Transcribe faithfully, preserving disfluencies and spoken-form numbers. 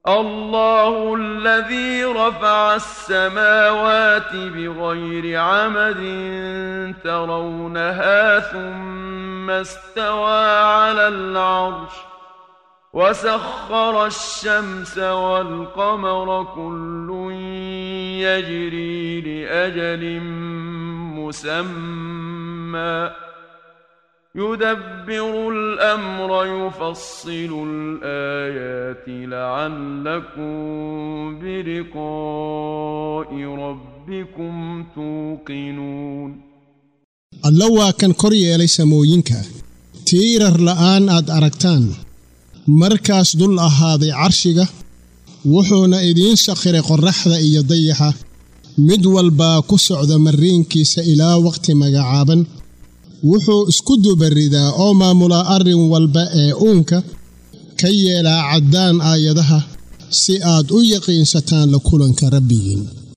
الله الذي رفع السماوات بغير عمد ترونها ثم استوى على العرش وسخر الشمس والقمر كل يجري لأجل مسمى يدبر الأمر يفصل الآيات لعلكم بلقاء ربكم توقنون. الله كان كوريا ليس موينكا تيرر لآن آد أركتان مركز دل أهاضي عرشيغا وحونا إذين سخر قرحة إيا ضيحة مدول با كسعد مرينكي سإلا وقت مقعابا wuxuu isku dubaridaa oo maamula arrin walba ee uunka ka yeela caddaan aayadaha si aad u yaqiinsataan la kulanka rabbigiin.